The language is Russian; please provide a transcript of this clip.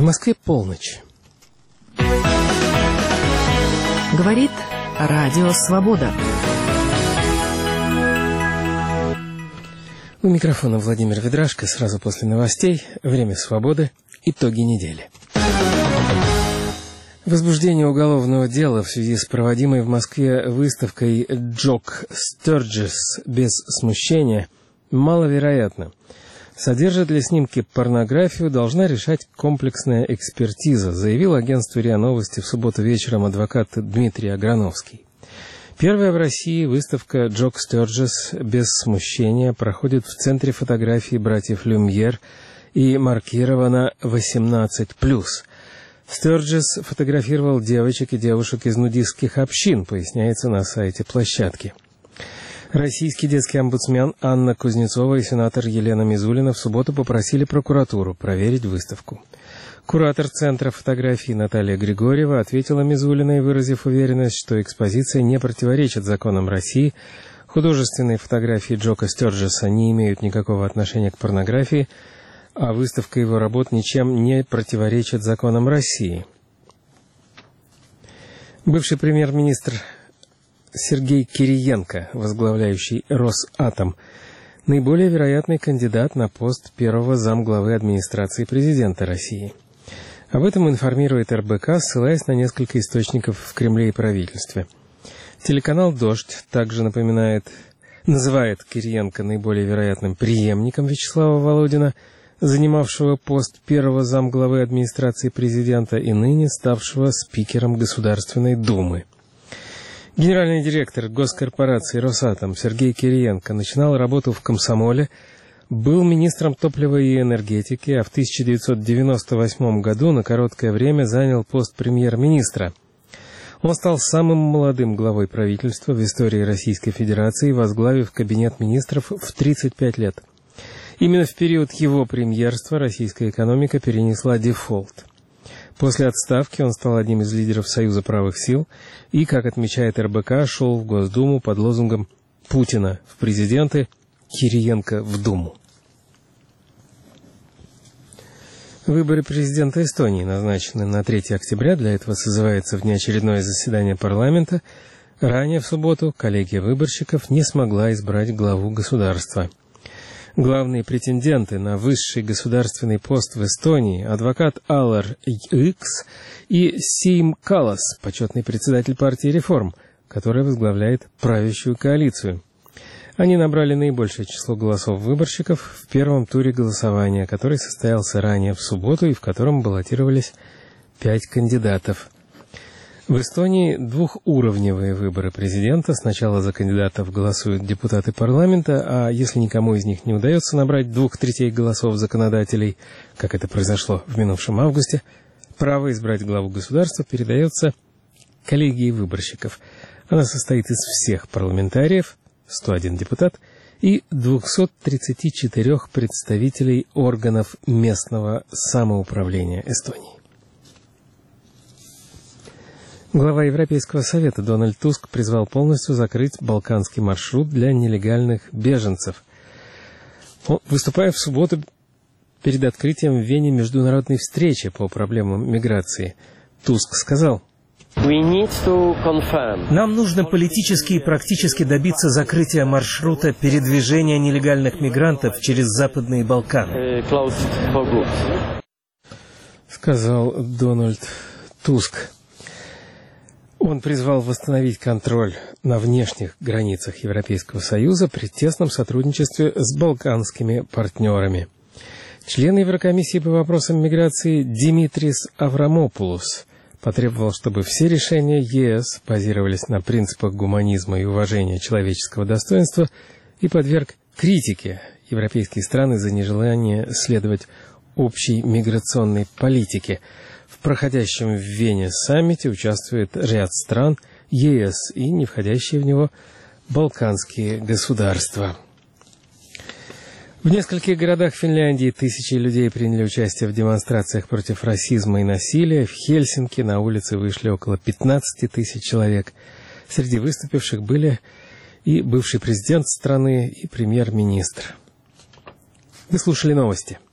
В Москве полночь. Говорит Радио Свобода. У микрофона Владимир Ведрашко. Сразу после новостей. Время свободы. Итоги недели. Возбуждение уголовного дела в связи с проводимой в Москве выставкой «Джок Стерджес» без смущения маловероятно. Содержат ли снимки порнографию, должна решать комплексная экспертиза, заявил агентству РИА Новости в субботу вечером адвокат Дмитрий Аграновский. Первая в России выставка «Джок Стерджес» без смущения проходит в Центре фотографии братьев Люмьер и маркирована 18+. Стерджес фотографировал девочек и девушек из нудистских общин, поясняется на сайте площадки. Российский детский омбудсмен Анна Кузнецова и сенатор Елена Мизулина в субботу попросили прокуратуру проверить выставку. Куратор Центра фотографии Наталья Григорьева ответила Мизулиной, выразив уверенность, что экспозиция не противоречит законам России, художественные фотографии Джока Стерджеса не имеют никакого отношения к порнографии, а выставка его работ ничем не противоречит законам России. Бывший премьер-министр Сергей Кириенко, возглавляющий Росатом, наиболее вероятный кандидат на пост первого замглавы администрации президента России. Об этом информирует РБК, ссылаясь на несколько источников в Кремле и правительстве. Телеканал «Дождь» также называет Кириенко наиболее вероятным преемником Вячеслава Володина, занимавшего пост первого замглавы администрации президента и ныне ставшего спикером Государственной Думы. Генеральный директор госкорпорации «Росатом» Сергей Кириенко начинал работу в «Комсомоле», был министром топлива и энергетики, а в 1998 году на короткое время занял пост премьер-министра. Он стал самым молодым главой правительства в истории Российской Федерации, возглавив кабинет министров в 35 лет. Именно в период его премьерства российская экономика перенесла дефолт. После отставки он стал одним из лидеров Союза правых сил и, как отмечает РБК, шел в Госдуму под лозунгом «Путина в президенты, Кириенко в Думу». Выборы президента Эстонии назначены на 3 октября. Для этого созывается внеочередное заседание парламента. Ранее в субботу коллегия выборщиков не смогла избрать главу государства. Главные претенденты на высший государственный пост в Эстонии – адвокат Алар Юкс и Сим Каллас, почетный председатель партии «Реформ», которая возглавляет правящую коалицию. Они набрали наибольшее число голосов выборщиков в первом туре голосования, который состоялся ранее в субботу и в котором баллотировались 5 кандидатов. В Эстонии двухуровневые выборы президента. Сначала за кандидатов голосуют депутаты парламента, а если никому из них не удается набрать 2/3 голосов законодателей, как это произошло в минувшем августе, право избрать главу государства передается коллегии выборщиков. Она состоит из всех парламентариев, 101 депутат, и 234 представителей органов местного самоуправления Эстонии. Глава Европейского совета Дональд Туск призвал полностью закрыть балканский маршрут для нелегальных беженцев. Выступая в субботу перед открытием в Вене международной встречи по проблемам миграции, Туск сказал: «Нам нужно политически и практически добиться закрытия маршрута передвижения нелегальных мигрантов через Западные Балканы», сказал Дональд Туск. Он призвал восстановить контроль на внешних границах Европейского Союза при тесном сотрудничестве с балканскими партнерами. Член Еврокомиссии по вопросам миграции Димитрис Аврамопулос потребовал, чтобы все решения ЕС базировались на принципах гуманизма и уважения человеческого достоинства, и подверг критике европейские страны за нежелание следовать общей миграционной политике. В проходящем в Вене саммите участвует ряд стран ЕС и не входящие в него балканские государства. В нескольких городах Финляндии тысячи людей приняли участие в демонстрациях против расизма и насилия. В Хельсинки на улицы вышли около 15 тысяч человек. Среди выступивших были и бывший президент страны, и премьер-министр. Вы слушали новости.